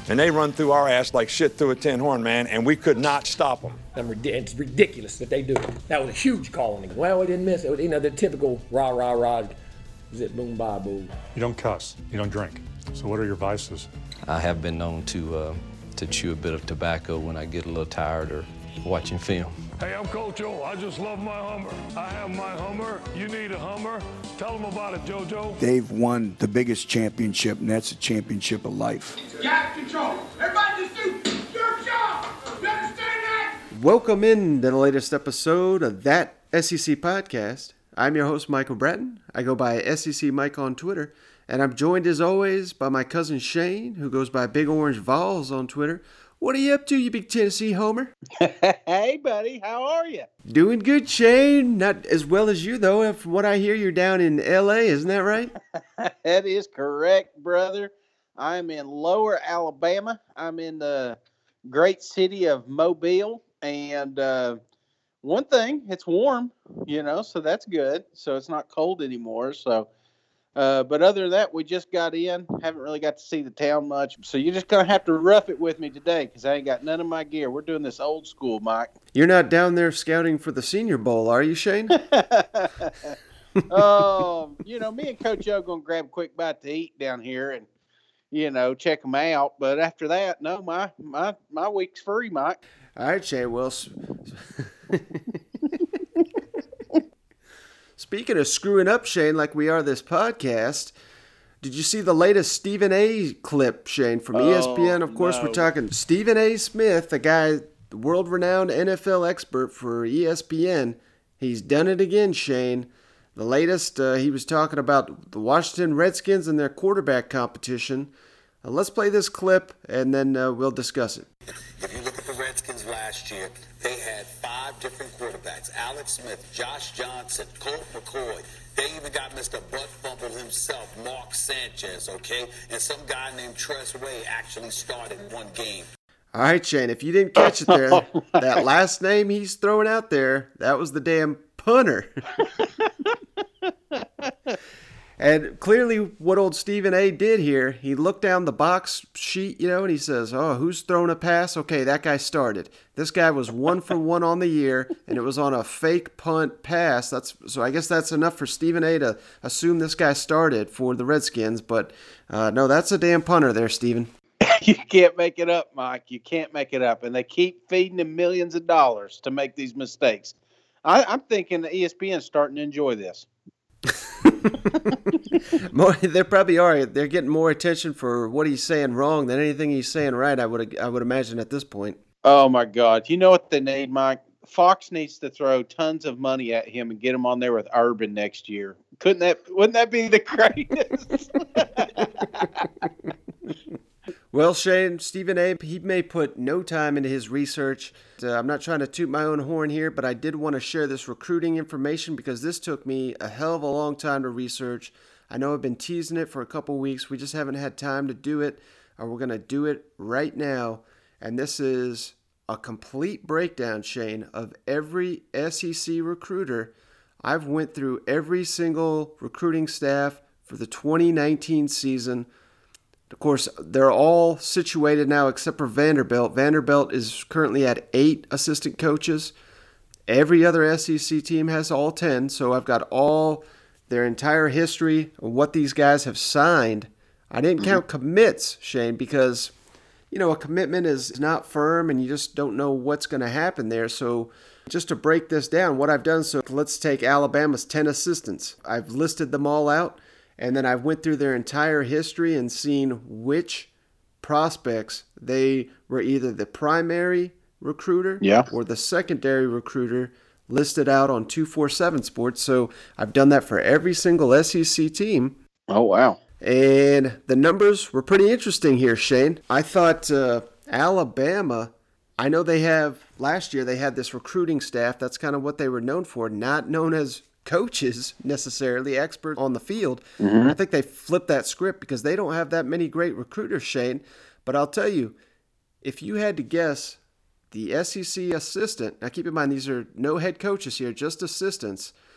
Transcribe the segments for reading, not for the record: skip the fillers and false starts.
and they run through our ass like shit through a tin horn, man, and we could not stop them. It's ridiculous that they do it. That was a huge call on him. Well, we didn't miss it. You know, the typical rah, rah, rah, zip, boom, bye, boo. You don't cuss. You don't drink. So what are your vices? I have been known to chew a bit of tobacco when I get a little tired or watching film. Hey, I'm Coach O. I just love my Hummer. I have my Hummer. You need a Hummer. Tell them about it, JoJo. They've won the biggest championship, and that's a championship of life. Gas control. Everybody just do your job. You understand that? Welcome in to the latest episode of That SEC Podcast. I'm your host, Michael Bratton. I go by SEC Mike on Twitter, and I'm joined as always by my cousin Shane, who goes by Big Orange Vols on Twitter. What are you up to, you big Tennessee homer? Hey, buddy. How are you? Doing good, Shane. Not as well as you, though. From what I hear, you're down in L.A., isn't that right? That is correct, brother. I'm in Lower Alabama. I'm in the great city of Mobile. And one thing, it's warm, so that's good. So it's not cold anymore. So, but other than that, we just got in. Haven't really got to see the town much. So you're just going to have to rough it with me today because I ain't got none of my gear. We're doing this old school, Mike. You're not down there scouting for the Senior Bowl, are you, Shane? Oh, me and Coach O going to grab a quick bite to eat down here and, check them out. But after that, no, my week's free, Mike. All right, Shane. Well, speaking of screwing up, Shane, like we are this podcast, did you see the latest Stephen A. clip, Shane, from ESPN? Of course, we're talking Stephen A. Smith, the guy, the world-renowned NFL expert for ESPN. He's done it again, Shane. The latest, he was talking about the Washington Redskins and their quarterback competition. Let's play this clip, and then we'll discuss it. If you look at the Redskins last year, they had 5 different quarterbacks. Alex Smith, Josh Johnson, Colt McCoy. They even got Mr. Butt Fumble himself, Mark Sanchez, okay? And some guy named Tress Way actually started one game. All right, Shane, if you didn't catch it there, that last name he's throwing out there, that was the damn punter. And clearly what old Stephen A. did here, he looked down the box sheet, and he says, oh, who's throwing a pass? Okay, that guy started. This guy was 1 for 1 on the year, and it was on a fake punt pass. So I guess that's enough for Stephen A. to assume this guy started for the Redskins. But no, that's a damn punter there, Stephen. You can't make it up, Mike. You can't make it up. And they keep feeding him millions of dollars to make these mistakes. I'm thinking the ESPN's starting to enjoy this. They probably are. They're getting more attention for what he's saying wrong than anything he's saying right, I would imagine at this point. Oh, my God. You know what they need, Mike? Fox needs to throw tons of money at him and get him on there with Urban next year. Wouldn't that be the greatest? Well, Shane, Stephen A., he may put no time into his research. I'm not trying to toot my own horn here, but I did want to share this recruiting information because this took me a hell of a long time to research. I know I've been teasing it for a couple weeks. We just haven't had time to do it, or we're going to do it right now. And this is a complete breakdown, Shane, of every SEC recruiter. I've went through every single recruiting staff for the 2019 season. Of course, they're all situated now except for Vanderbilt. Vanderbilt is currently at 8 assistant coaches. Every other SEC team has all 10, so I've got all their entire history of what these guys have signed. I didn't count commits, Shane, because, a commitment is not firm and you just don't know what's going to happen there. So just to break this down, what I've done, so let's take Alabama's 10 assistants. I've listed them all out. And then I went through their entire history and seen which prospects they were either the primary recruiter or the secondary recruiter listed out on 247 Sports. So I've done that for every single SEC team. Oh, wow. And the numbers were pretty interesting here, Shane. I thought Alabama, I know last year they had this recruiting staff. That's kind of what they were known for, not known as coaches necessarily, experts on the field. I think they flipped that script because they don't have that many great recruiters, Shane. But I'll tell you, if you had to guess the SEC assistant, now keep in mind these are no head coaches here, just assistants,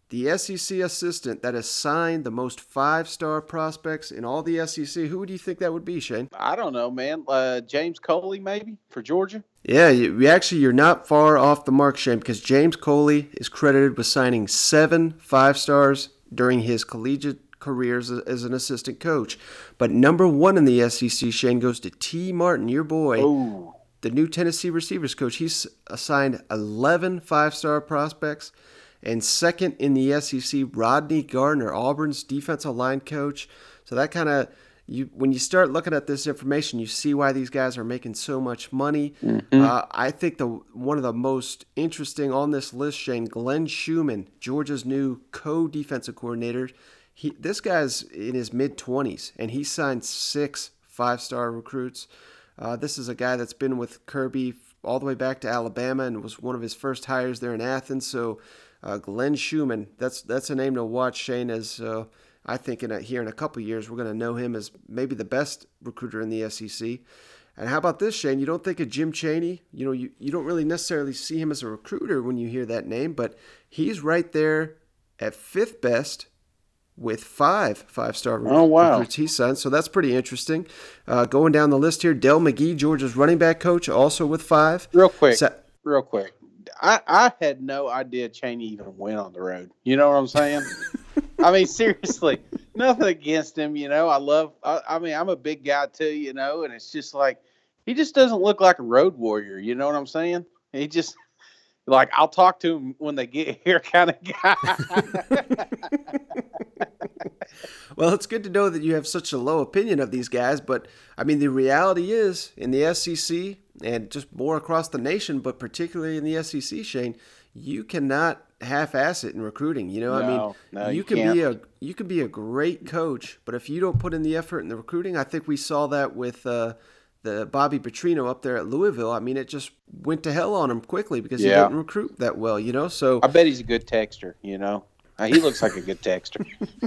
the SEC assistant that has signed the most 5-star prospects in all the SEC, who do you think that would be, Shane? I don't know, man. James Coley, maybe, for Georgia? Yeah, you're not far off the mark, Shane, because James Coley is credited with signing 7 5-stars during his collegiate career as an assistant coach. But number 1 in the SEC, Shane, goes to T. Martin, your boy. Ooh. The new Tennessee receivers coach. He's assigned 11 5-star prospects. And second in the SEC, Rodney Gardner, Auburn's defensive line coach. So that kind of, when you start looking at this information, you see why these guys are making so much money. Mm-hmm. I think one of the most interesting on this list, Shane, Glenn Schumann, Georgia's new co-defensive coordinator. This guy's in his mid-20s, and he signed 6 5-star recruits. This is a guy that's been with Kirby all the way back to Alabama and was one of his first hires there in Athens. So Glenn Schumann, that's a name to watch, Shane, as I think here in a couple of years we're going to know him as maybe the best recruiter in the SEC. And how about this, Shane? You don't think of Jim Chaney. You don't really necessarily see him as a recruiter when you hear that name, but he's right there at 5th best with 5 5-star recruits he signed. So that's pretty interesting. Going down the list here, Del McGee, Georgia's running back coach, also with 5. Real quick. I had no idea Chaney even went on the road. You know what I'm saying? I mean, seriously, nothing against him. I'm a big guy too, and it's just like, he just doesn't look like a road warrior. You know what I'm saying? He just, like, I'll talk to him when they get here kind of guy. Well, it's good to know that you have such a low opinion of these guys, but I mean, the reality is in the SEC and just more across the nation, but particularly in the SEC, Shane, you cannot half-ass it in recruiting. You can be a great coach, but if you don't put in the effort in the recruiting, I think we saw that with the Bobby Petrino up there at Louisville. I mean, it just went to hell on him quickly because he didn't recruit that well. So I bet he's a good texter. He looks like a good texter.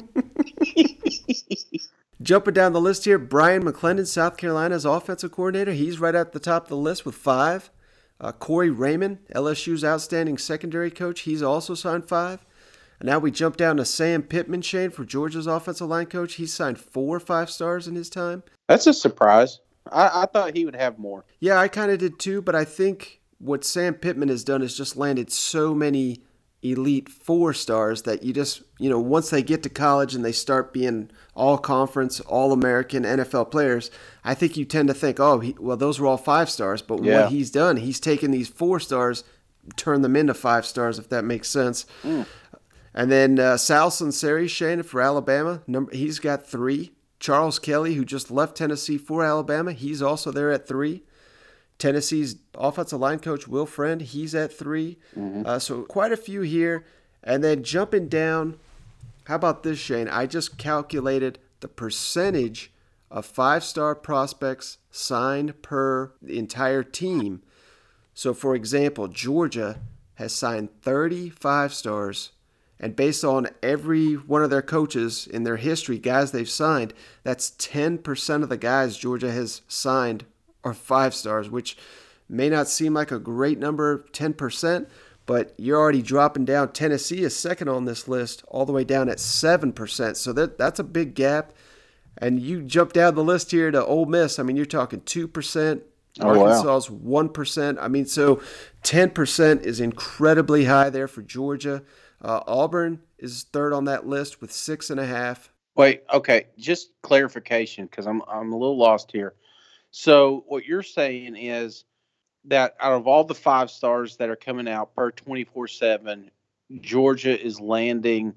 Jumping down the list here, Brian McClendon, South Carolina's offensive coordinator. He's right at the top of the list with 5. Corey Raymond, LSU's outstanding secondary coach. He's also signed 5. And now we jump down to Sam Pittman, Shane, for Georgia's offensive line coach. He's signed 4 5-stars in his time. That's a surprise. I thought he would have more. Yeah, I kind of did too, but I think what Sam Pittman has done is just landed so many elite 4-stars that you just, once they get to college and they start being all-conference, all-American NFL players, I think you tend to think, those were all 5-stars. But what he's done, he's taken these 4-stars, turned them into 5-stars, if that makes sense. And then Sal Sunseri, Shane, for Alabama, he's got 3. Charles Kelly, who just left Tennessee for Alabama, he's also there at 3. Tennessee's offensive line coach, Will Friend, he's at 3. Mm-hmm. So quite a few here. And then jumping down, how about this, Shane? I just calculated the percentage of 5-star prospects signed per the entire team. So, for example, Georgia has signed 30 5-stars. And based on every one of their coaches in their history, guys they've signed, that's 10% of the guys Georgia has signed are 5-stars, which may not seem like a great number, 10%, but you're already dropping down. Tennessee is second on this list, all the way down at 7%. So that's a big gap. And you jump down the list here to Ole Miss. I mean, you're talking 2%. Arkansas's 1%. I mean, so 10% is incredibly high there for Georgia. Auburn is third on that list with 6.5. Wait, okay, just clarification because I'm a little lost here. So what you're saying is that out of all the 5-stars that are coming out per 24/7, Georgia is landing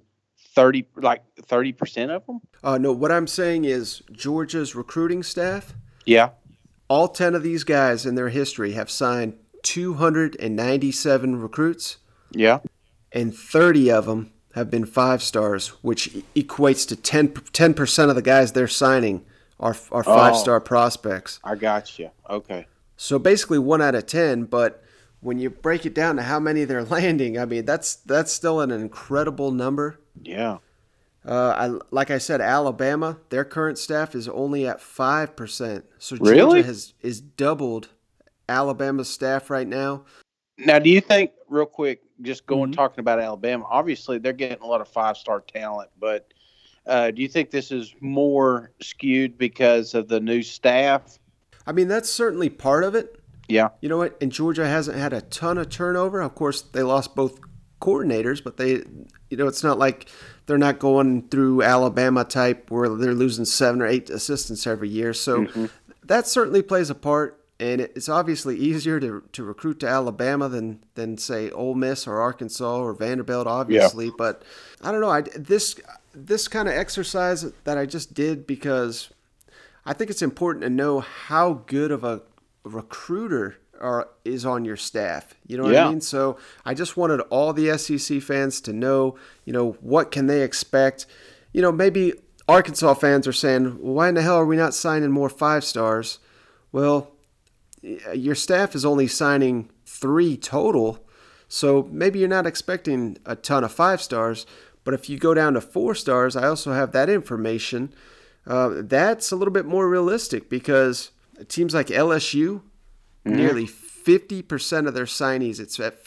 30% of them? No, what I'm saying is Georgia's recruiting staff. Yeah. All 10 of these guys in their history have signed 297 recruits. Yeah. And 30 of them have been 5-stars, which equates to 10% of the guys they're signing are 5-star prospects. I got you. Okay. So basically 1 out of 10, but when you break it down to how many they're landing, I mean, that's still an incredible number. Yeah. Like I said, Alabama, their current staff is only at 5%. So really? Georgia is doubled Alabama's staff right now. Now, do you think real quick, just talking about Alabama. Obviously, they're getting a lot of 5-star talent, but do you think this is more skewed because of the new staff? I mean, that's certainly part of it. Yeah. You know what? And Georgia hasn't had a ton of turnover. Of course, they lost both coordinators, but it's not like they're not going through Alabama type where they're losing 7 or 8 assistants every year. So that certainly plays a part. And it's obviously easier to recruit to Alabama than say Ole Miss or Arkansas or Vanderbilt, obviously. Yeah. But I don't know. This kind of exercise that I just did because I think it's important to know how good of a recruiter is on your staff. You know what I mean? So I just wanted all the SEC fans to know, what can they expect? Maybe Arkansas fans are saying, well, why in the hell are we not signing more 5-stars? Well, your staff is only signing 3 total, so maybe you're not expecting a ton of 5-stars. But if you go down to 4 stars, I also have that information. That's a little bit more realistic because teams like LSU, nearly 50% of their signees, it's at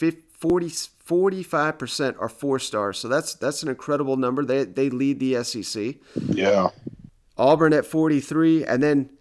45% are 4 stars. So that's an incredible number. They lead the SEC. Yeah. Auburn at 43, and then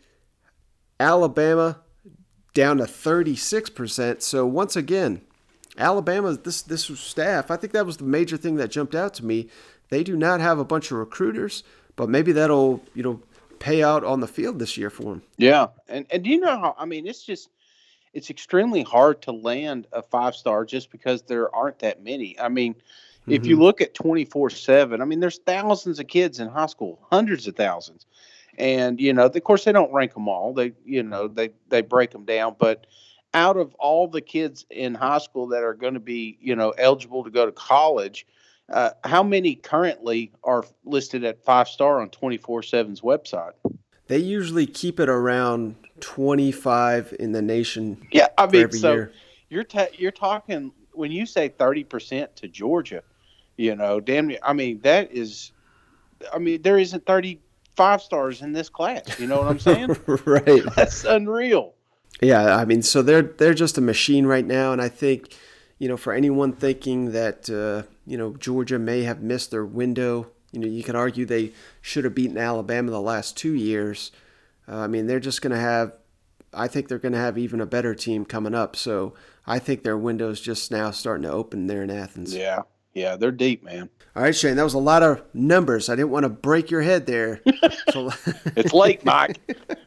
Alabama down to 36%. So once again, Alabama, this staff, I think that was the major thing that jumped out to me. They do not have a bunch of recruiters, but maybe that'll, pay out on the field this year for them. Yeah. And do you know how, it's extremely hard to land a 5-star just because there aren't that many. If you look at 24/7, there's thousands of kids in high school, hundreds of thousands. And, of course, they don't rank them all. They break them down. But out of all the kids in high school that are going to be, eligible to go to college, how many currently are listed at 5-star on 24/7's website? They usually keep it around 25 in the nation. Yeah, every so year. You're talking when you say 30% to Georgia, damn near. That is, there isn't 35-stars in this class. You know what I'm saying? Right. That's unreal. Yeah, so they're just a machine right now, and I think, for anyone thinking that Georgia may have missed their window, you can argue they should have beaten Alabama the last 2 years. They're just going to have, I think they're going to have even a better team coming up. So I think their window's just now starting to open there in Athens. Yeah, they're deep, man. All right, Shane, that was a lot of numbers. I didn't want to break your head there. It's late, Mike.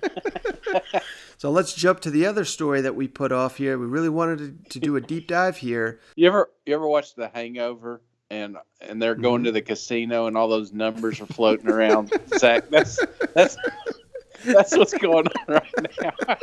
So let's jump to the other story that we put off here. We really wanted to do a deep dive here. You ever watch The Hangover and they're going to the casino and all those numbers are floating around? Zach, that's what's going on right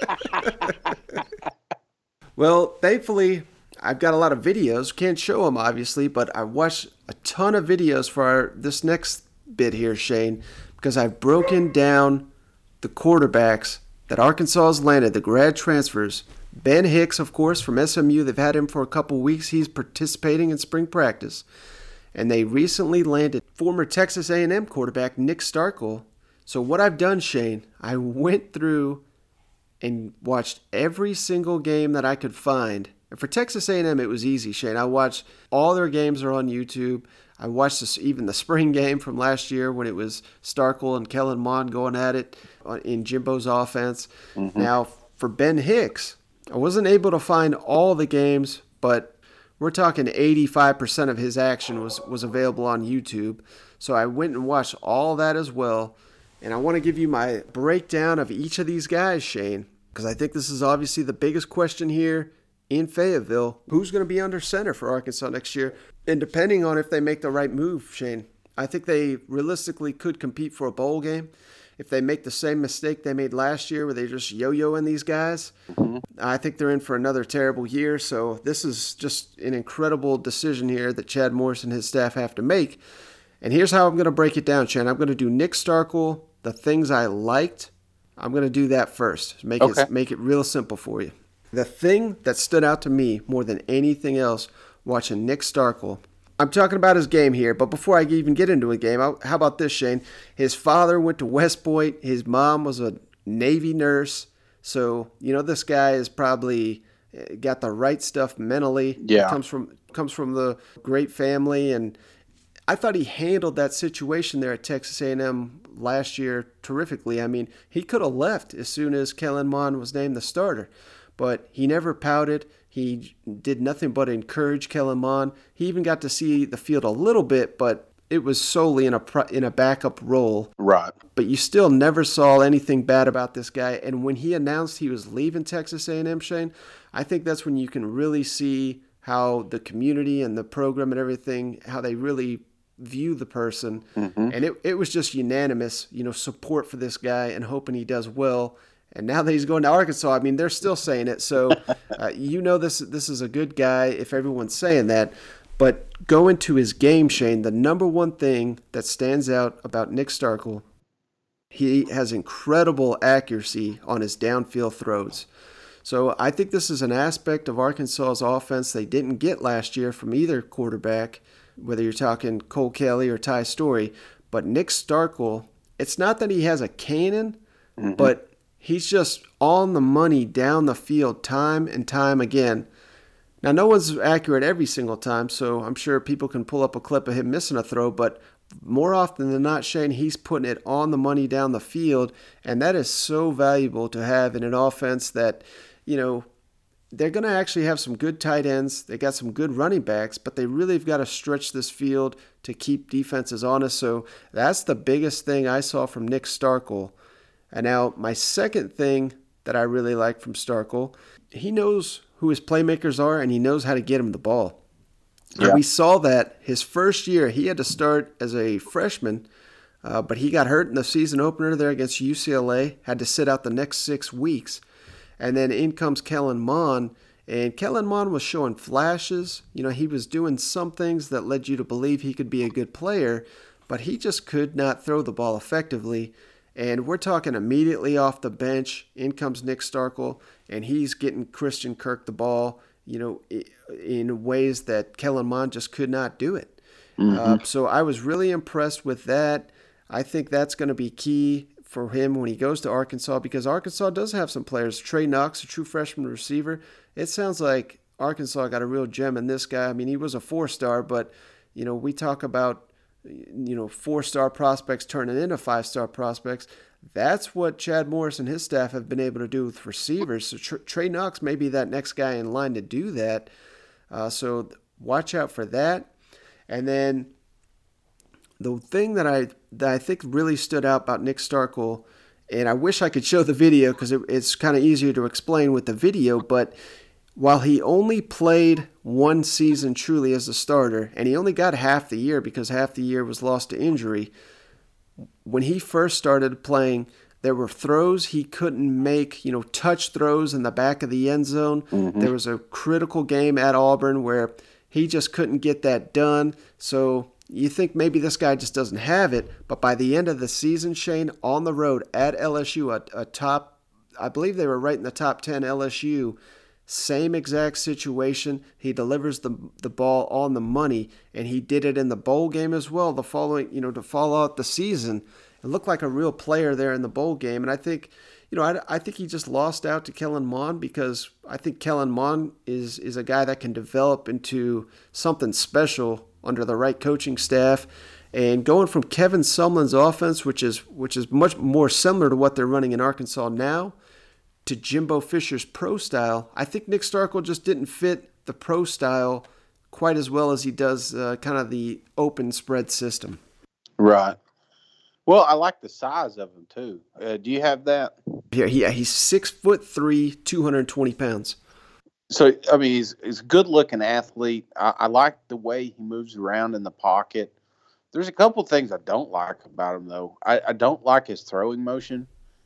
now. Well, thankfully, I've got a lot of videos. Can't show them, obviously, but I watched a ton of videos for this next bit here, Shane, because I've broken down the quarterbacks that Arkansas has landed, the grad transfers. Ben Hicks, of course, from SMU. They've had him for a couple weeks. He's participating in spring practice. And they recently landed former Texas A&M quarterback Nick Starkel. So what I've done, Shane, I went through and watched every single game that I could find. And for Texas A&M, it was easy, Shane. I watched all their games are on YouTube. I watched even the spring game from last year when it was Starkel and Kellen Mond going at it in Jimbo's offense. Mm-hmm. Now, for Ben Hicks, I wasn't able to find all the games, but we're talking 85% of his action was available on YouTube. So I went and watched all that as well. And I want to give you my breakdown of each of these guys, Shane, because I think this is obviously the biggest question here in Fayetteville. Who's going to be under center for Arkansas next year? And depending on if they make the right move, Shane, I think they realistically could compete for a bowl game. If they make the same mistake they made last year where they just yo-yoing these guys, I think they're in for another terrible year. So this is just an incredible decision here that Chad Morris and his staff have to make. And here's how I'm going to break it down, Shane. I'm going to do Nick Starkel, the things I liked. I'm going to do that first. Make it real simple for you. The thing that stood out to me more than anything else watching Nick Starkel, I'm talking about his game here, but before I even get into a game, how about this, Shane? His father went to West Point. His mom was a Navy nurse. So, this guy is probably got the right stuff mentally. Yeah. Comes from the great family, and I thought he handled that situation there at Texas A&M last year terrifically. I mean, he could have left as soon as Kellen Mond was named the starter, but he never pouted. He did nothing but encourage Kellen Mond. He even got to see the field a little bit, but it was solely in a backup role. Right. But you still never saw anything bad about this guy. And when he announced he was leaving Texas A&M, Shane, I think that's when you can really see how the community and the program and everything, how they really view the person. Mm-hmm. And it was just unanimous, support for this guy and hoping he does well. And now that he's going to Arkansas, I mean, they're still saying it. So, this is a good guy if everyone's saying that. But going to his game, Shane, the number one thing that stands out about Nick Starkel, he has incredible accuracy on his downfield throws. So I think this is an aspect of Arkansas's offense they didn't get last year from either quarterback, whether you're talking Cole Kelly or Ty Story. But Nick Starkel, it's not that he has a cannon, but he's just on the money down the field time and time again. Now, no one's accurate every single time, so I'm sure people can pull up a clip of him missing a throw, but more often than not, Shane, he's putting it on the money down the field, and that is so valuable to have in an offense that, they're going to actually have some good tight ends. They got some good running backs, but they really have got to stretch this field to keep defenses honest. So that's the biggest thing I saw from Nick Starkel. And now my second thing that I really like from Starkel, he knows who his playmakers are, and he knows how to get him the ball. Yeah. And we saw that his first year, he had to start as a freshman, but he got hurt in the season opener there against UCLA, had to sit out the next 6 weeks. And then in comes Kellen Mond, and Kellen Mond was showing flashes. He was doing some things that led you to believe he could be a good player, but he just could not throw the ball effectively. And we're talking immediately off the bench, in comes Nick Starkel, and he's getting Christian Kirk the ball, in ways that Kellen Mond just could not do it. So I was really impressed with that. I think that's going to be key for him when he goes to Arkansas, because Arkansas does have some players. Trey Knox, a true freshman receiver. It sounds like Arkansas got a real gem in this guy. I mean, he was a 4-star, but, we talk about 4-star prospects turning into 5-star prospects. That's what Chad Morris and his staff have been able to do with receivers. So Trey Knox may be that next guy in line to do that. So watch out for that. And then the thing that I think really stood out about Nick Starkel, and I wish I could show the video because it's kind of easier to explain with the video, but while he only played one season truly as a starter, and he only got half the year because half the year was lost to injury, when he first started playing, there were throws he couldn't make, touch throws in the back of the end zone. There was a critical game at Auburn where he just couldn't get that done. So you think maybe this guy just doesn't have it, but by the end of the season, Shane, on the road at LSU, a top, I believe they were right in the top 10 LSU, same exact situation. He delivers the ball on the money, and he did it in the bowl game as well. The following, to follow out the season, it looked like a real player there in the bowl game. And I think, I think he just lost out to Kellen Mond, because I think Kellen Mond is a guy that can develop into something special under the right coaching staff. And going from Kevin Sumlin's offense, which is much more similar to what they're running in Arkansas now, to Jimbo Fisher's pro style, I think Nick Starkel just didn't fit the pro style quite as well as he does kind of the open spread system. Right. Well, I like the size of him too. Do you have that? Yeah, he's 6'3", 220 pounds. So, I mean, he's a good-looking athlete. I like the way he moves around in the pocket. There's a couple things I don't like about him, though. I don't like his throwing motion.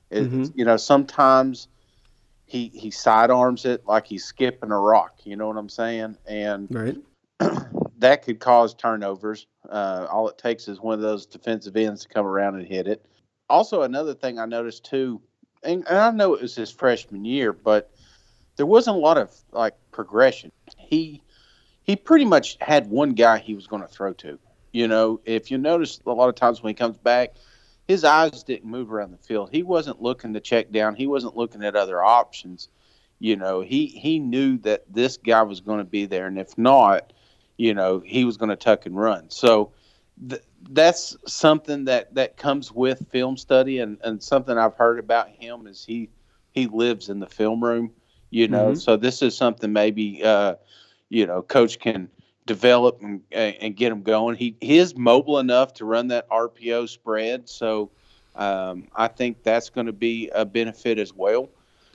Sometimes he sidearms it like he's skipping a rock. You know what I'm saying? And right. That could cause turnovers. All it takes is one of those defensive ends to come around and hit it. Also, another thing I noticed, too, and I know it was his freshman year, but there wasn't a lot of progression. He pretty much had one guy he was going to throw to. If you notice, a lot of times when he comes back, his eyes didn't move around the field. He wasn't looking to check down. He wasn't looking at other options. he knew that this guy was going to be there, and if not, he was going to tuck and run. So that's something that comes with film study, and something I've heard about him is he lives in the film room, So this is something maybe coach can develop and get him going. He is mobile enough to run that RPO spread, so I think that's going to be a benefit as well.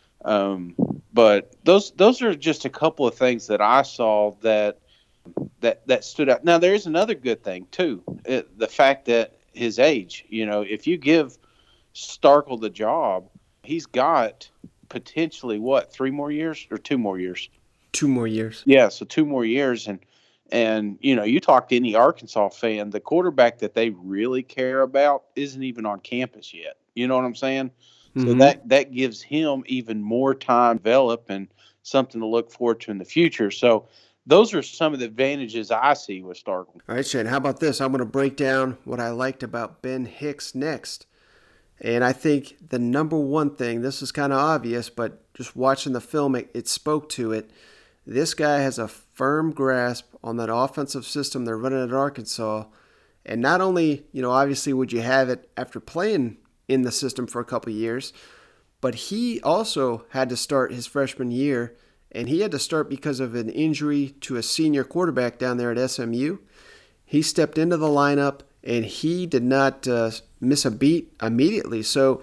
But those are just a couple of things that I saw that stood out. Now, there's another good thing too, the fact that his age. If you give Starkel the job, he's got potentially 3 more years or 2 more years? 2 more years. Yeah, so 2 more years, and you talk to any Arkansas fan, the quarterback that they really care about isn't even on campus yet. You know what I'm saying? So that gives him even more time to develop and something to look forward to in the future. So those are some of the advantages I see with Starkel. All right, Shane, how about this? I'm going to break down what I liked about Ben Hicks next. And I think the number one thing, this is kind of obvious, but just watching the film, it spoke to it. This guy has a firm grasp on that offensive system they're running at Arkansas. And not only, obviously would you have it after playing in the system for a couple of years, but he also had to start his freshman year, and he had to start because of an injury to a senior quarterback down there at SMU. He stepped into the lineup, and he did not miss a beat immediately. So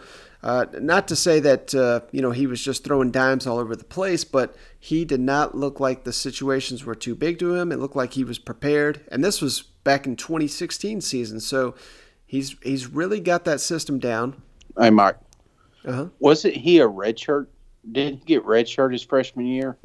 not to say that, he was just throwing dimes all over the place, but he did not look like the situations were too big to him. It looked like he was prepared. And this was back in 2016 season. So he's really got that system down. Hey, Mike. Uh-huh. Wasn't he a redshirt? Did he get redshirt his freshman year?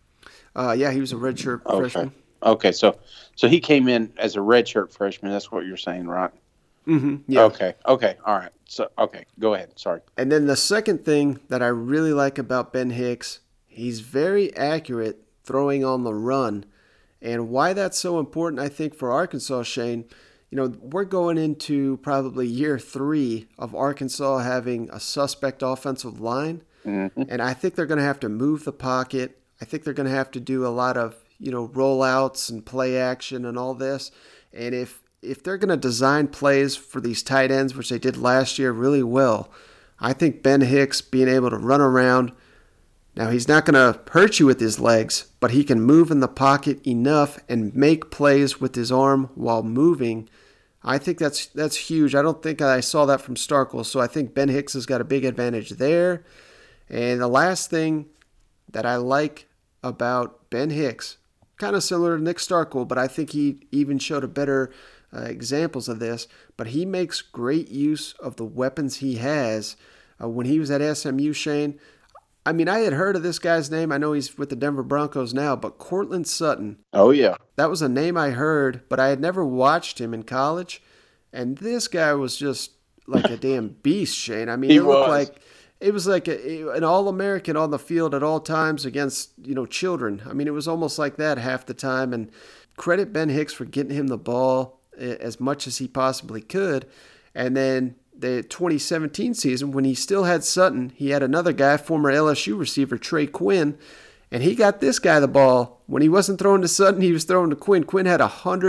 Yeah, he was a redshirt freshman. Okay, so he came in as a redshirt freshman. That's what you're saying, right? Mm-hmm. Yeah. Okay. All right. So, okay, go ahead. Sorry. And then the second thing that I really like about Ben Hicks, he's very accurate throwing on the run. And why that's so important, I think, for Arkansas, Shane, we're going into probably year 3 of Arkansas having a suspect offensive line. Mm-hmm. And I think they're going to have to move the pocket. I think they're going to have to do a lot of, rollouts and play action and all this. And if they're going to design plays for these tight ends, which they did last year really well, I think Ben Hicks being able to run around, now he's not going to hurt you with his legs, but he can move in the pocket enough and make plays with his arm while moving. I think that's huge. I don't think I saw that from Starkel, so I think Ben Hicks has got a big advantage there. And the last thing that I like about Ben Hicks, kind of similar to Nick Starkel, but I think he even showed a better examples of this, but he makes great use of the weapons he has. When he was at SMU, Shane, I mean, I had heard of this guy's name. I know he's with the Denver Broncos now, but Courtland Sutton. Oh, yeah. That was a name I heard, but I had never watched him in college. And this guy was just like a damn beast, Shane. I mean, it was like an All-American on the field at all times against, children. I mean, it was almost like that half the time. And credit Ben Hicks for getting him the ball as much as he possibly could. And then the 2017 season, when he still had Sutton, he had another guy, former LSU receiver Trey Quinn, and he got this guy the ball. When he wasn't throwing to Sutton, he was throwing to Quinn. Quinn had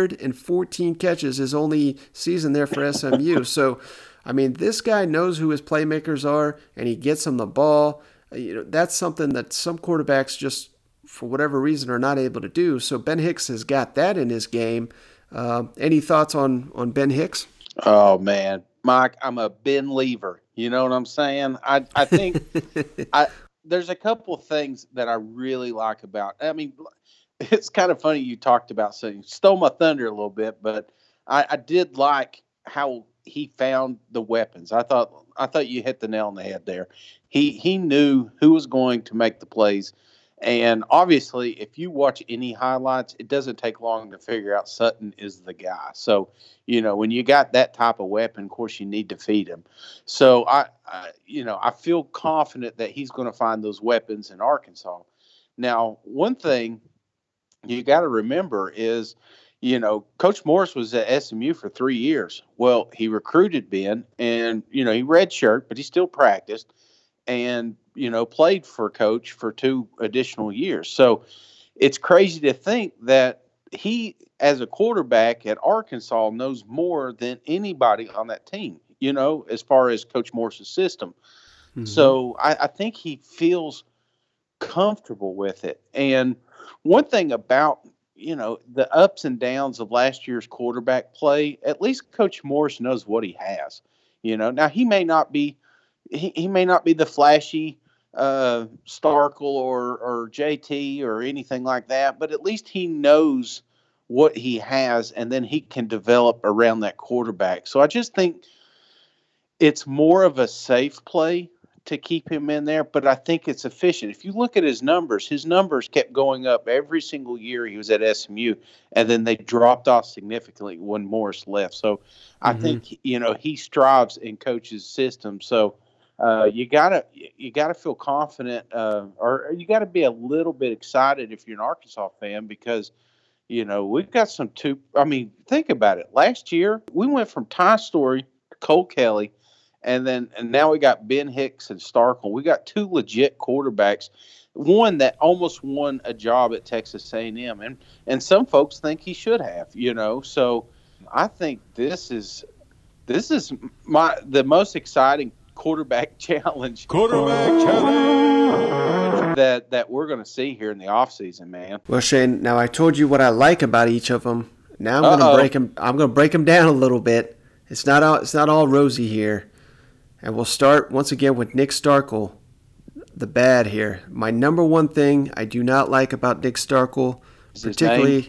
114 catches his only season there for SMU. So, I mean, this guy knows who his playmakers are, and he gets them the ball. That's something that some quarterbacks just, for whatever reason, are not able to do. So Ben Hicks has got that in his game. Any thoughts on Ben Hicks? Oh, man. Mike, I'm a Ben Lever. You know what I'm saying? I think there's a couple of things that I really like about. I mean, it's kind of funny you talked about saying stole my thunder a little bit, but I did like how he found the weapons. I thought you hit the nail on the head there. He knew who was going to make the plays. And obviously, if you watch any highlights, it doesn't take long to figure out Sutton is the guy. So, when you got that type of weapon, of course, you need to feed him. So, I feel confident that he's going to find those weapons in Arkansas. Now, one thing you got to remember is, Coach Morris was at SMU for 3 years. Well, he recruited Ben, and, he redshirt, but he still practiced. and, played for Coach for 2 additional years. So it's crazy to think that he, as a quarterback at Arkansas, knows more than anybody on that team, as far as Coach Morse's system. Mm-hmm. So I think he feels comfortable with it. And one thing about, the ups and downs of last year's quarterback play, at least Coach Morse knows what he has. Now he may not be the flashy Starkel or JT or anything like that, but at least he knows what he has, and then he can develop around that quarterback. So I just think it's more of a safe play to keep him in there, but I think it's efficient. If you look at his numbers kept going up every single year he was at SMU, and then they dropped off significantly when Morris left. So I think, he strives in Coach's system. So you gotta feel confident, or you gotta be a little bit excited if you're an Arkansas fan, because we've got think about it. Last year we went from Ty Story to Cole Kelly, and now we got Ben Hicks and Starkel. We got 2 legit quarterbacks, one that almost won a job at Texas A&M, and some folks think he should have. So I think this is the most exciting quarterback challenge that we're going to see here in the offseason, man. Well, Shane, now I told you what I like about each of them. Now I'm going to break them down a little bit. It's not all rosy here. And we'll start once again with Nick Starkel, the bad here. My number one thing I do not like about Nick Starkel, particularly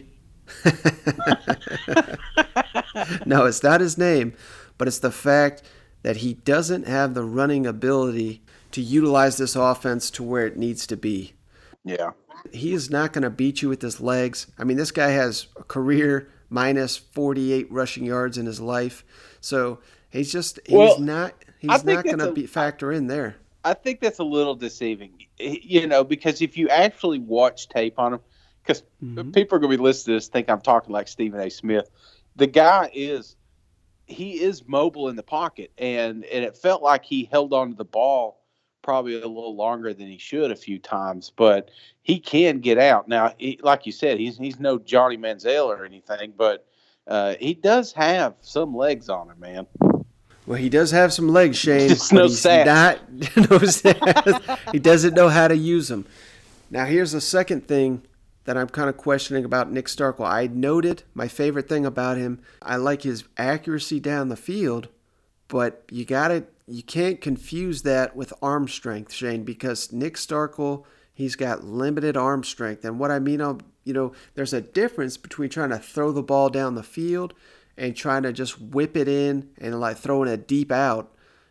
No, it's not his name, but it's the fact that he doesn't have the running ability to utilize this offense to where it needs to be. Yeah. He is not going to beat you with his legs. I mean, this guy has a career minus 48 rushing yards in his life. So he's not going to factor in there. I think that's a little deceiving, because if you actually watch tape on him, because people are going to be listening to this, think I'm talking like Stephen A. Smith. The guy is mobile in the pocket, and it felt like he held on to the ball probably a little longer than he should a few times, but he can get out. Now, like you said, he's no Johnny Manziel or anything, but he does have some legs on him, man. Well, he does have some legs, Shane. Just no sass. He doesn't know how to use them. Now, here's the second thing that I'm kind of questioning about Nick Starkel. I noted my favorite thing about him. I like his accuracy down the field, but you can't confuse that with arm strength, Shane, because Nick Starkel, he's got limited arm strength. And what I mean, there's a difference between trying to throw the ball down the field and trying to just whip it in and like throwing a deep out.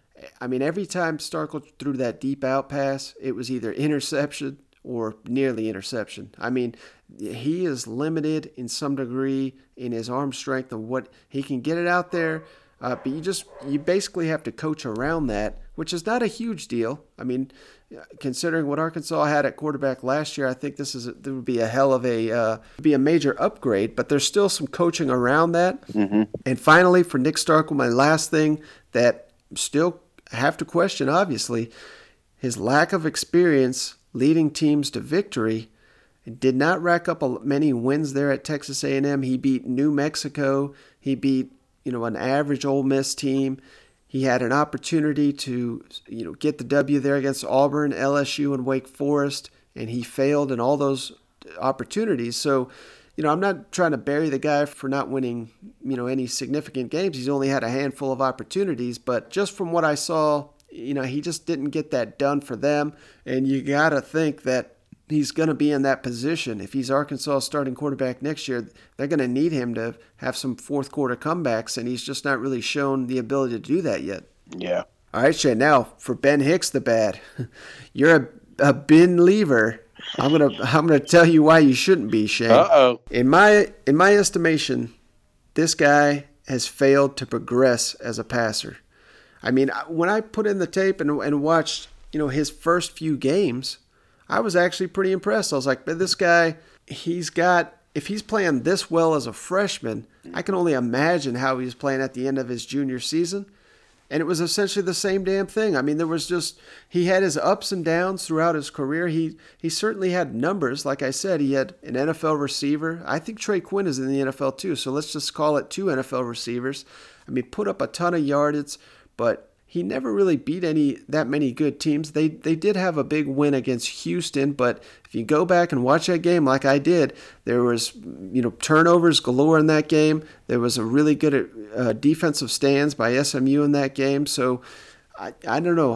I mean, every time Starkel threw that deep out pass, it was either interception or nearly interception. I mean, he is limited in some degree in his arm strength and what he can get it out there. But you basically have to coach around that, which is not a huge deal. I mean, considering what Arkansas had at quarterback last year, I think there would be a hell of a major upgrade. But there's still some coaching around that. Mm-hmm. And finally, for Nick Starkel, my last thing that still have to question, obviously, his lack of experience leading teams to victory. Did not rack up many wins there at Texas A&M. He beat New Mexico. He beat an average Ole Miss team. He had an opportunity to get the W there against Auburn, LSU, and Wake Forest, and he failed in all those opportunities. So, I'm not trying to bury the guy for not winning, any significant games. He's only had a handful of opportunities, but just from what I saw, he just didn't get that done for them. And you got to think that he's going to be in that position. If he's Arkansas starting quarterback next year, they're going to need him to have some fourth quarter comebacks, and he's just not really shown the ability to do that yet. Yeah. All right, Shane, now for Ben Hicks, the bad. You're a Ben Lever. I'm gonna tell you why you shouldn't be, Shane. Uh-oh. In my estimation, this guy has failed to progress as a passer. I mean, when I put in the tape and watched, his first few games, I was actually pretty impressed. I was like, this guy, if he's playing this well as a freshman, I can only imagine how he's playing at the end of his junior season. And it was essentially the same damn thing. I mean, there was just, he had his ups and downs throughout his career. He certainly had numbers. Like I said, he had an NFL receiver. I think Trey Quinn is in the NFL too, so let's just call it 2 NFL receivers. I mean, put up a ton of yardage, but he never really beat that many good teams. They did have a big win against Houston, but if you go back and watch that game like I did, there was turnovers galore in that game. There was a really good defensive stands by SMU in that game. So I don't know.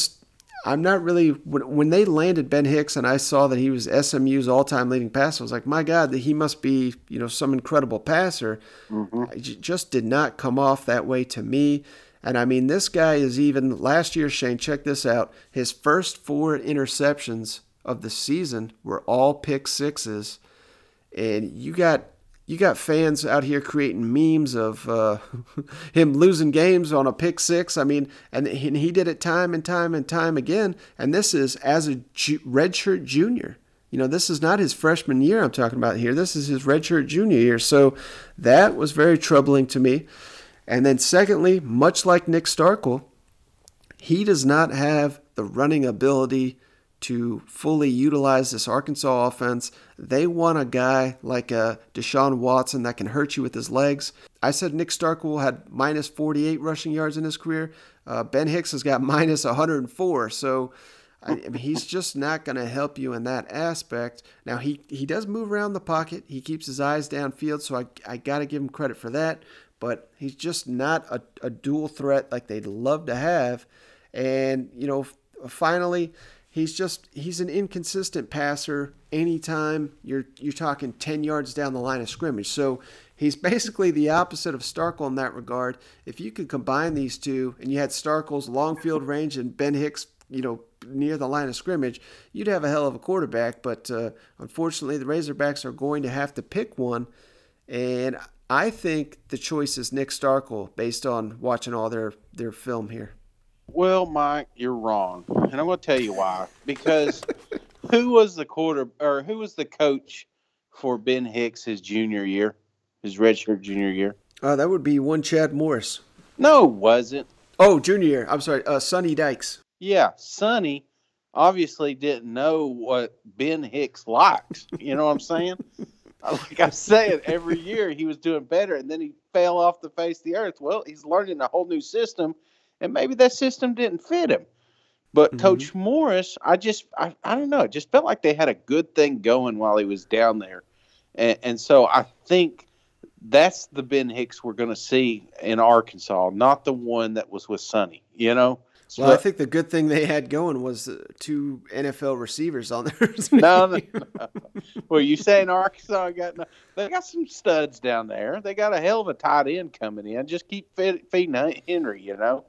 I'm not really, when they landed Ben Hicks and I saw that he was SMU's all-time leading passer, I was like, my God, that he must be some incredible passer. It just did not come off that way to me. And I mean, this guy is even, last year, Shane, check this out. His first 4 interceptions of the season were all pick sixes. And you got fans out here creating memes of him losing games on a pick six. I mean, and he did it time and time and time again. And this is as a redshirt junior. This is not his freshman year I'm talking about here. This is his redshirt junior year. So that was very troubling to me. And then secondly, much like Nick Starkel, he does not have the running ability to fully utilize this Arkansas offense. They want a guy like Deshaun Watson that can hurt you with his legs. I said Nick Starkel had minus 48 rushing yards in his career. Ben Hicks has got minus 104. So I mean, he's just not going to help you in that aspect. Now, he does move around the pocket. He keeps his eyes downfield, so I got to give him credit for that. But he's just not a dual threat like they'd love to have. And, finally, he's an inconsistent passer anytime you're talking 10 yards down the line of scrimmage. So he's basically the opposite of Starkel in that regard. If you could combine these two and you had Starkel's long field range and Ben Hicks, near the line of scrimmage, you'd have a hell of a quarterback. But unfortunately, the Razorbacks are going to have to pick one. And I think the choice is Nick Starkel based on watching all their film here. Well, Mike, you're wrong, and I'm going to tell you why. Because who was the coach for Ben Hicks his junior year, his redshirt junior year? That would be one Chad Morris. No, it wasn't. Oh, junior year. I'm sorry, Sonny Dykes. Yeah, Sonny obviously didn't know what Ben Hicks likes. You know what I'm saying? Like I said, every year he was doing better, and then he fell off the face of the earth. Well, he's learning a whole new system, and maybe that system didn't fit him. But Coach Morris, I don't know. It just felt like they had a good thing going while he was down there. And so I think that's the Ben Hicks we're going to see in Arkansas, not the one that was with Sonny, Well, I think the good thing they had going was 2 NFL receivers on there. No. Well, you saying Arkansas they got some studs down there. They got a hell of a tight end coming in. Just keep feeding Henry,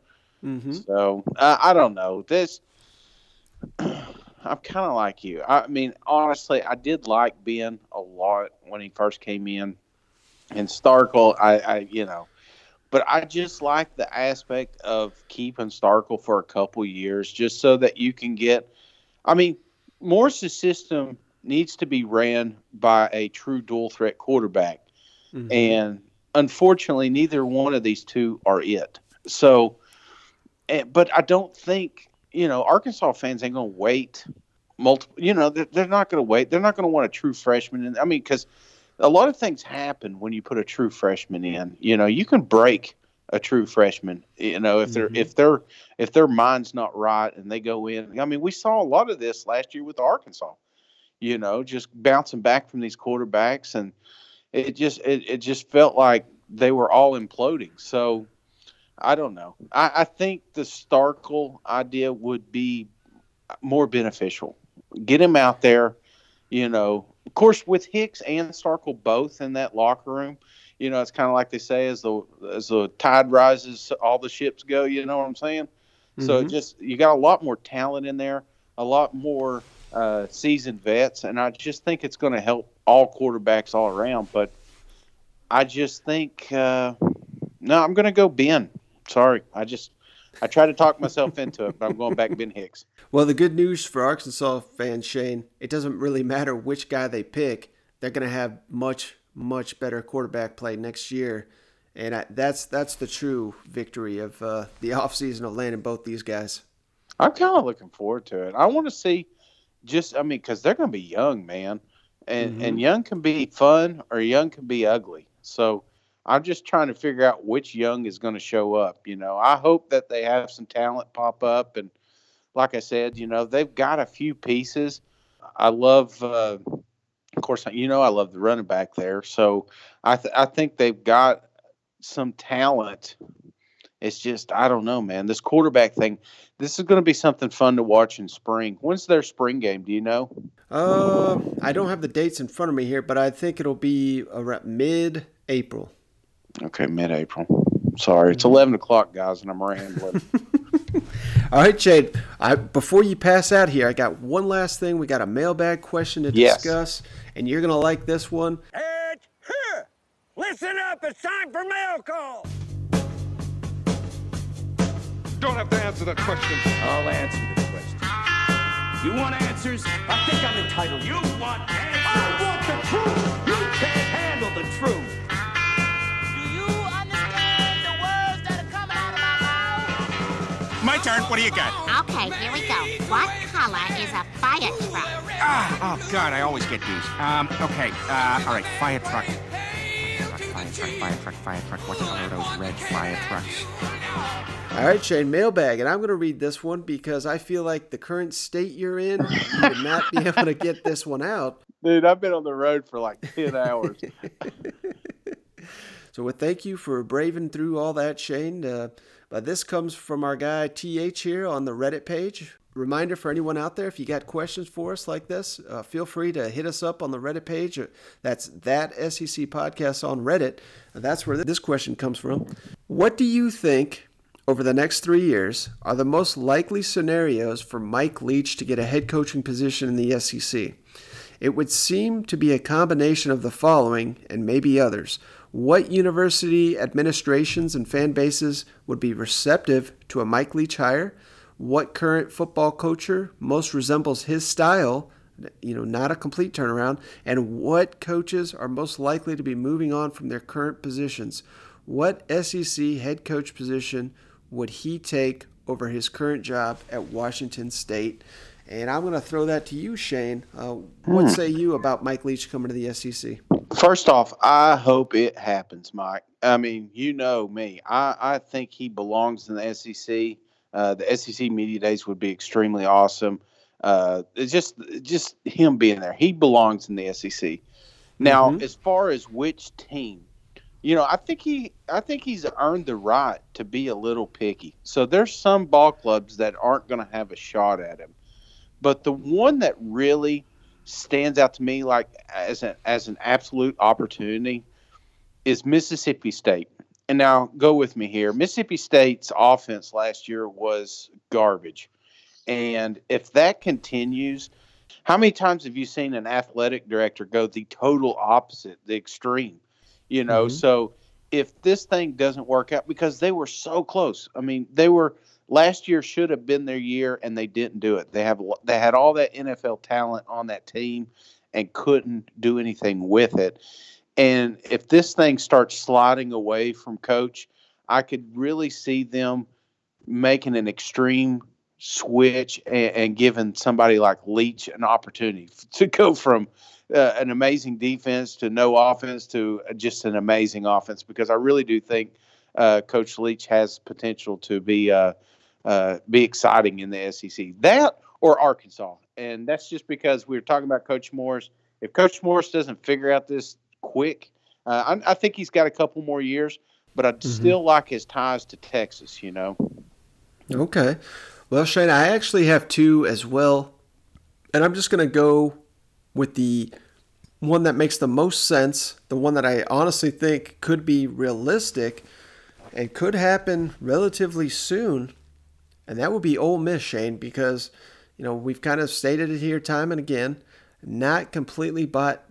So I don't know. I'm kind of like you. I mean, honestly, I did like Ben a lot when he first came in, and Starkel, But I just like the aspect of keeping Starkel for a couple years just so that you can get – I mean, Morris's system needs to be ran by a true dual-threat quarterback. Mm-hmm. And unfortunately, neither one of these two are it. So but I don't think Arkansas fans ain't going to wait multiple – they're not going to wait. They're not going to want a true freshman. Because – a lot of things happen when you put a true freshman in. You can break a true freshman. If their mind's not right and they go in. I mean, we saw a lot of this last year with Arkansas. Just bouncing back from these quarterbacks, and it just felt like they were all imploding. So I don't know. I think the Starkel idea would be more beneficial. Get him out there. Of course, with Hicks and Starkel both in that locker room, it's kind of like they say, as the tide rises, all the ships go. You know what I'm saying? Mm-hmm. So you got a lot more talent in there, a lot more seasoned vets, and I just think it's going to help all quarterbacks all around. But I just think no, I'm going to go Ben. Sorry, I tried to talk myself into it, but I'm going back Ben Hicks. Well, the good news for Arkansas fans, Shane, it doesn't really matter which guy they pick. They're going to have much, much better quarterback play next year. And that's the true victory of the offseason of landing both these guys. I'm kind of looking forward to it. I want to see because they're going to be young, man. And young can be fun or young can be ugly. So I'm just trying to figure out which young is going to show up. I hope that they have some talent pop up. And like I said, they've got a few pieces. I love, of course, I love the running back there. So I think they've got some talent. It's just, I don't know, man. This quarterback thing, this is going to be something fun to watch in spring. When's their spring game? Do you know? I don't have the dates in front of me here, but I think it'll be around mid-April. Okay, mid-April. Sorry, it's 11 o'clock, guys, and I'm rambling. All right, Shade, before you pass out here, I got one last thing. We got a mailbag question to discuss, and you're going to like this one. Listen up, it's time for mail call. Don't have to answer that question. I'll answer the question. You want answers? I think I'm entitled. You want answers? I want the truth. You can't handle the truth. Do you understand the words that are coming out of my mouth? My turn. What do you got? Okay, here we go. What color is a fire truck? Oh, God, I always get these. Okay, all right, fire truck. Fire truck. What color are those red fire trucks? All right, Shane, mailbag, and I'm going to read this one because I feel like the current state you're in, you would not be able to get this one out. Dude, I've been on the road for like 10 hours. So thank you for braving through all that, Shane. But this comes from our guy TH here on the Reddit page. Reminder for anyone out there, if you got questions for us like this, feel free to hit us up on the Reddit page. That's that SEC podcast on Reddit. That's where this question comes from. What do you think over the next 3 years are the most likely scenarios for Mike Leach to get a head coaching position in the SEC? It would seem to be a combination of the following and maybe others. What university administrations and fan bases would be receptive to a Mike Leach hire? What current football coacher most resembles his style, not a complete turnaround, and what coaches are most likely to be moving on from their current positions? What SEC head coach position would he take over his current job at Washington State? And I'm going to throw that to you, Shane. What say you about Mike Leach coming to the SEC? First off, I hope it happens, Mike. I mean, you know me. I think he belongs in the SEC. The SEC Media Days would be extremely awesome. It's just him being there. He belongs in the SEC. Now, as far as which team, I think he's earned the right to be a little picky. So there's some ball clubs that aren't going to have a shot at him. But the one that really stands out to me like as an absolute opportunity is Mississippi State. And now go with me here. Mississippi State's offense last year was garbage. And if that continues, how many times have you seen an athletic director go the total opposite, the extreme? So if this thing doesn't work out, because they were so close. I mean, last year should have been their year, and they didn't do it. They had all that NFL talent on that team and couldn't do anything with it. And if this thing starts sliding away from coach, I could really see them making an extreme switch and giving somebody like Leach an opportunity to go from an amazing defense to no offense to just an amazing offense, because I really do think Coach Leach has potential to be exciting in the SEC. That or Arkansas. And that's just because we were talking about Coach Morris. If Coach Morris doesn't figure out this quick, I think he's got a couple more years, but I'd still like his ties to Texas, Okay. Well, Shane, I actually have two as well, and I'm just going to go with the one that makes the most sense, the one that I honestly think could be realistic and could happen relatively soon, and that would be Ole Miss, Shane, because, we've kind of stated it here time and again, not completely bought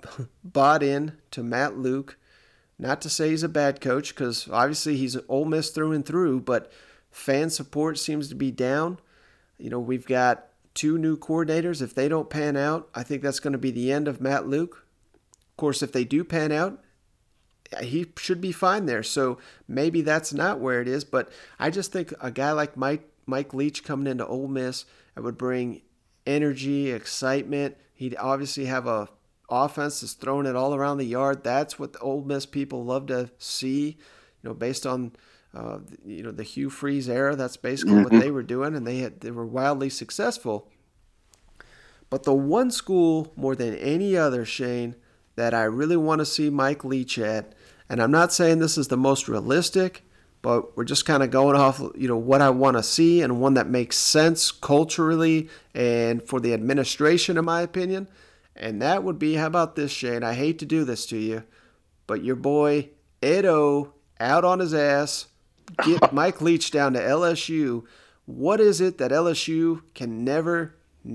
in to Matt Luke. Not to say he's a bad coach, because obviously he's Ole Miss through and through, but fan support seems to be down. We've got 2 new coordinators. If they don't pan out, I think that's going to be the end of Matt Luke. Of course, if they do pan out, he should be fine there. So maybe that's not where it is. But I just think a guy like Mike Leach coming into Ole Miss, it would bring energy, excitement. He'd obviously have a offense that's throwing it all around the yard. That's what the Ole Miss people love to see, based on the Hugh Freeze era. That's basically what they were doing, and they were wildly successful. But the one school more than any other, Shane, that I really want to see Mike Leach at, and I'm not saying this is the most realistic, but we're just kind of going off, what I want to see, and one that makes sense culturally and for the administration, in my opinion. And that would be, how about this, Shane? I hate to do this to you, but your boy Ed O out on his ass, get Mike Leach down to LSU. What is it that LSU can never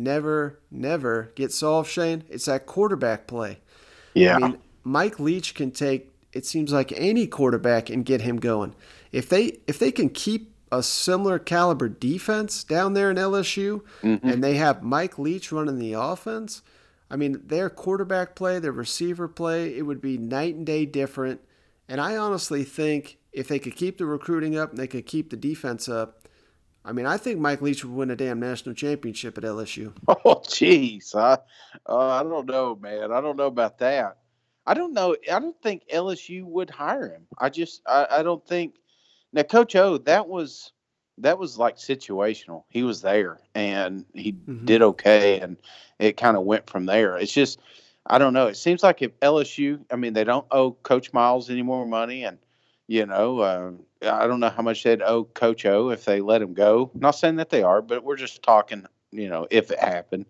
get solved, Shane? It's that quarterback play. Yeah. I mean, Mike Leach can take, it seems like, any quarterback and get him going. If they can keep a similar caliber defense down there in LSU, and they have Mike Leach running the offense, I mean, their quarterback play, their receiver play, it would be night and day different. And I honestly think if they could keep the recruiting up and they could keep the defense up, I mean, I think Mike Leach would win a damn national championship at LSU. Oh, jeez. I don't know, man. I don't know about that. I don't know. I don't think LSU would hire him. I don't think. Now, Coach O, that was like situational. He was there, and he did okay, and it kind of went from there. It's just, I don't know. It seems like if LSU, I mean, they don't owe Coach Miles any more money, and, I don't know how much they'd owe Coach O if they let him go. Not saying that they are, but we're just talking, if it happened.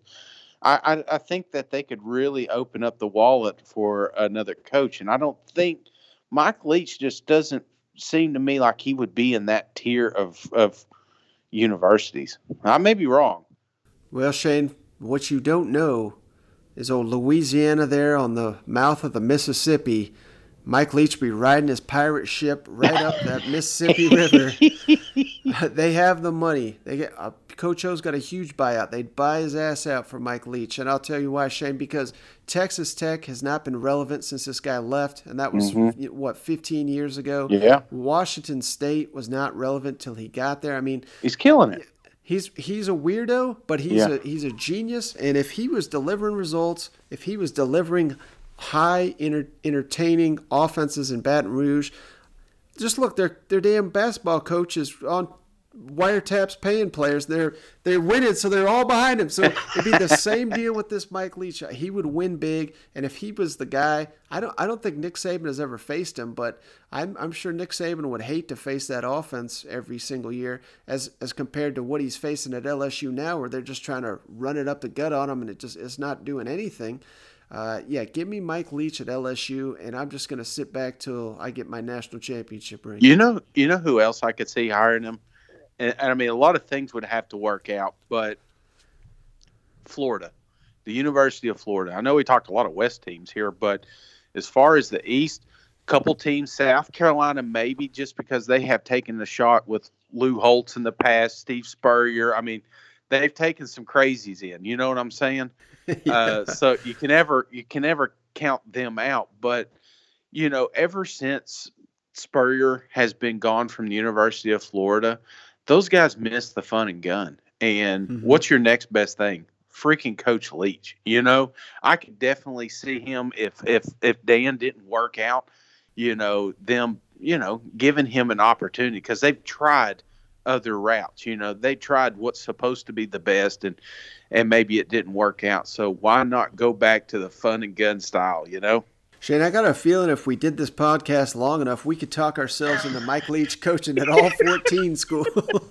I think that they could really open up the wallet for another coach. And I don't think Mike Leach just doesn't seem to me like he would be in that tier of universities. I may be wrong. Well, Shane, what you don't know is old Louisiana there on the mouth of the Mississippi. Mike Leach be riding his pirate ship right up that Mississippi River. They have the money. Coach O's got a huge buyout. They'd buy his ass out for Mike Leach. And I'll tell you why, Shane, because Texas Tech has not been relevant since this guy left. And that was, 15 years ago? Yeah. Washington State was not relevant till he got there. I mean, he's killing it. He's a weirdo, but he's a genius. And if he was delivering results, if he was delivering high entertaining offenses in Baton Rouge, just look, their damn basketball coach is on wiretaps paying players. They're winning, so they're all behind him. So it'd be the same deal with this Mike Leach. He would win big, and if he was the guy, I don't think Nick Saban has ever faced him, but I'm sure Nick Saban would hate to face that offense every single year as compared to what he's facing at LSU now, where they're just trying to run it up the gut on him, and it's not doing anything. Give me Mike Leach at LSU, and I'm just going to sit back till I get my national championship ring. You know who else I could see hiring him? And I mean, a lot of things would have to work out, but Florida, the University of Florida. I know we talked a lot of West teams here, but as far as the East, a couple teams, South Carolina maybe, just because they have taken the shot with Lou Holtz in the past, Steve Spurrier. I mean, they've taken some crazies in. You know what I'm saying? So you can never count them out. But, ever since Spurrier has been gone from the University of Florida, those guys miss the fun and gun. And what's your next best thing? Freaking Coach Leach. I could definitely see him if Dan didn't work out, them, giving him an opportunity, because they've tried other routes. They tried what's supposed to be the best, and maybe it didn't work out. So why not go back to the fun and gun style, Shane, I got a feeling if we did this podcast long enough, we could talk ourselves into Mike Leach coaching at all 14 schools.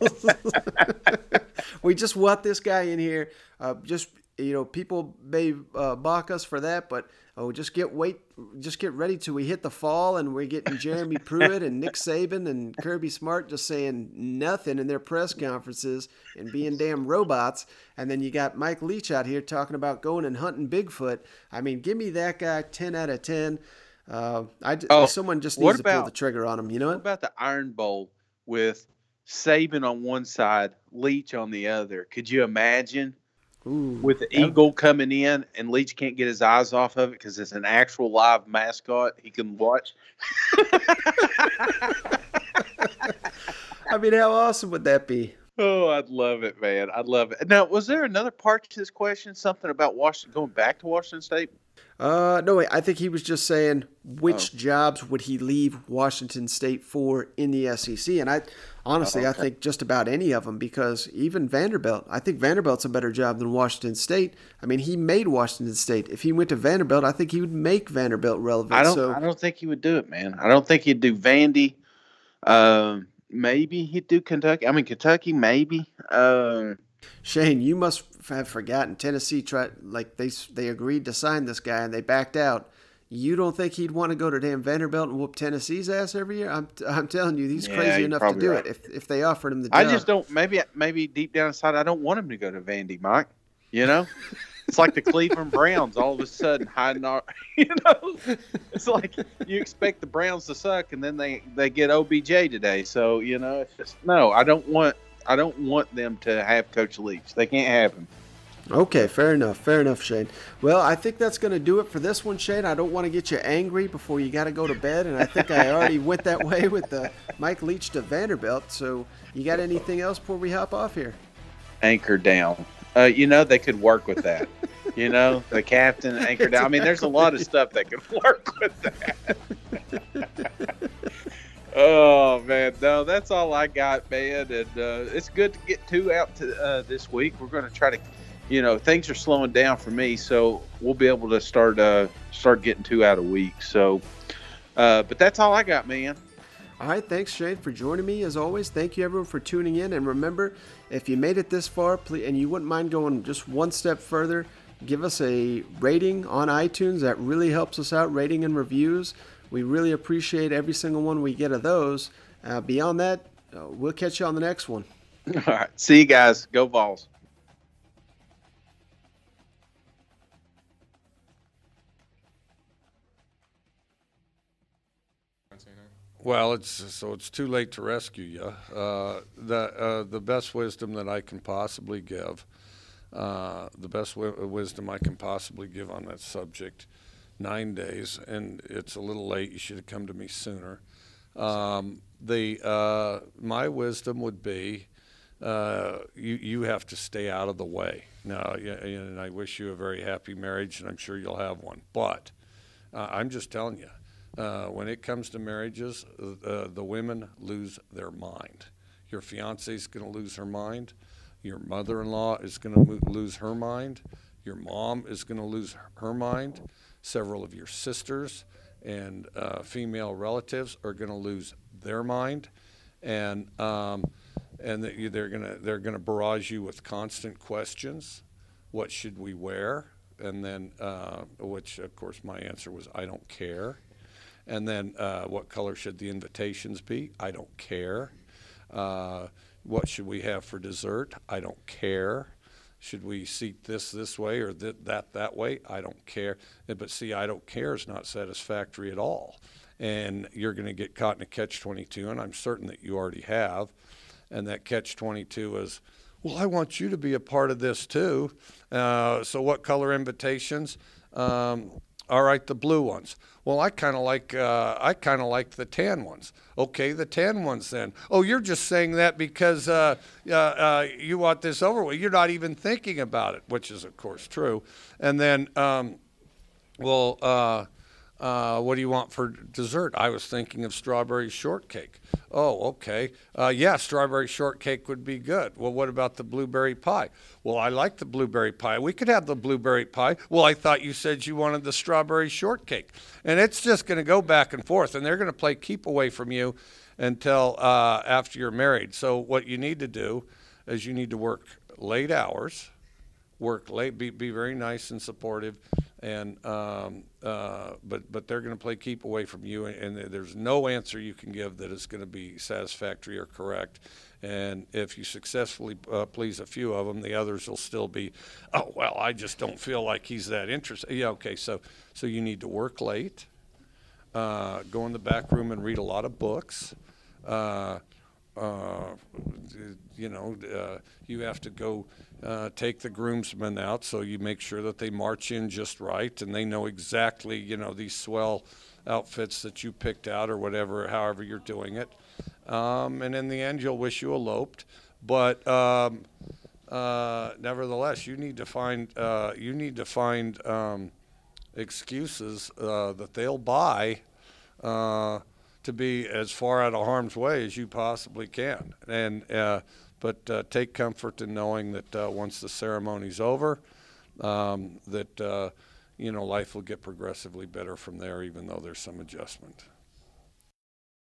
We just want this guy in here. People may balk us for that, but just get ready till we hit the fall, and we're getting Jeremy Pruitt and Nick Saban and Kirby Smart just saying nothing in their press conferences and being damn robots. And then you got Mike Leach out here talking about going and hunting Bigfoot. I mean, give me that guy 10 out of 10. Someone just needs to pull the trigger on him. You know what about the Iron Bowl with Saban on one side, Leach on the other? Could you imagine? with the eagle coming in, and Leach can't get his eyes off of it because it's an actual live mascot he can watch. I mean, how awesome would that be? Oh, I'd love it, man. I'd love it. Now, was there another part to this question? Something about Washington going back to Washington State? No, wait. I think he was just saying which jobs would he leave Washington State for in the SEC, and I think just about any of them, because even Vanderbilt, I think Vanderbilt's a better job than Washington State. I mean, he made Washington State. If he went to Vanderbilt, I think he would make Vanderbilt relevant. I don't think he would do it, man. I don't think he'd do Vandy. Maybe he'd do Kentucky. I mean, Kentucky, maybe. Shane, you must have forgotten Tennessee they agreed to sign this guy and they backed out. You don't think he'd want to go to damn Vanderbilt and whoop Tennessee's ass every year? I'm telling you, he's crazy enough to do it if they offered him the job. I just don't. Maybe deep down inside, I don't want him to go to Vandy, Mike. You know, it's like the Cleveland Browns all of a sudden hiding our. You know, it's like you expect the Browns to suck, and then they get OBJ today. So you know, it's just no. I don't want them to have Coach Leach. They can't have him. Okay, fair enough, Shane. Well, I think that's going to do it for this one, Shane. I don't want to get you angry before you got to go to bed, and I think I already went that way with the Mike Leach to Vanderbilt. So you got anything else before we hop off here? Anchor down. You know, they could work with that. You know, the captain anchor down. I mean, there's a lot of stuff that could work with that. Oh, man. No, that's all I got, man. And it's good to get 2 out to this week. We're going to try to, you know, things are slowing down for me, so we'll be able to start getting 2 out a week. So, but that's all I got, man. All right, thanks, Shane, for joining me. As always, thank you, everyone, for tuning in. And remember, if you made it this far, please, and you wouldn't mind going just one step further, give us a rating on iTunes. That really helps us out, rating and reviews. We really appreciate every single one we get of those. Beyond that, we'll catch you on the next one. All right. See you guys. Go Vols. Well, it's too late to rescue you. The best wisdom that I can possibly give, wisdom I can possibly give on that subject, 9 days, and it's a little late. You should have come to me sooner. My wisdom would be, you have to stay out of the way. Now, and I wish you a very happy marriage, and I'm sure you'll have one. But I'm just telling you. When it comes to marriages, the women lose their mind. Your fiance's going to lose her mind. Your mother-in-law is going to lose her mind. Your mom is going to lose her mind. Several of your sisters and female relatives are going to lose their mind, and they're going to barrage you with constant questions. What should we wear? And then, which of course my answer was, I don't care. And then what color should the invitations be? I don't care. What should we have for dessert? I don't care. Should we seat this way or that way? I don't care. But see, I don't care is not satisfactory at all. And you're going to get caught in a catch-22, and I'm certain that you already have. And that catch-22 is, well, I want you to be a part of this too. So what color invitations? All right, the blue ones. Well, I kind of like the tan ones. Okay, the tan ones then. Oh, you're just saying that because you want this over with. You're not even thinking about it, which is of course true. And then, what do you want for dessert? I was thinking of strawberry shortcake. Oh, okay. Yeah, strawberry shortcake would be good. Well, what about the blueberry pie? Well, I like the blueberry pie. We could have the blueberry pie. Well, I thought you said you wanted the strawberry shortcake. And it's just going to go back and forth, and they're going to play keep away from you until after you're married. So what you need to do is you need to work late hours, work late, be very nice and supportive, and but they're going to play keep away from you, and there's no answer you can give that is going to be satisfactory or correct. And if you successfully please a few of them, the others will still be, oh well, I just don't feel like he's that interested. Yeah, okay, so you need to work late, go in the back room and read a lot of books. you have to go take the groomsmen out, so you make sure that they march in just right and they know exactly, these swell outfits that you picked out or whatever, however you're doing it. And in the end, you'll wish you eloped. But nevertheless, you need to find excuses that they'll buy to be as far out of harm's way as you possibly can. And but take comfort in knowing that once the ceremony's over, that life will get progressively better from there, even though there's some adjustment.